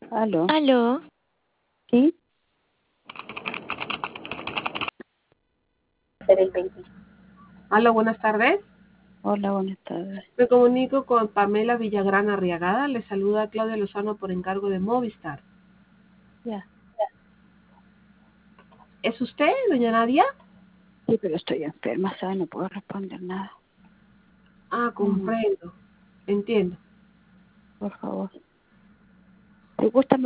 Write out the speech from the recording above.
Aló, Aló, ¿sí? Hola, buenas tardes. Hola, buenas tardes. Me comunico con Pamela Villagrán Arriagada. Le saluda Claudia Lozano por encargo de Movistar. Ya, ¿Es usted, doña Nadia? sí, pero estoy enferma, ¿sabes? No puedo responder nada. Ah, comprendo. Entiendo. Por favor. ¿Te gusta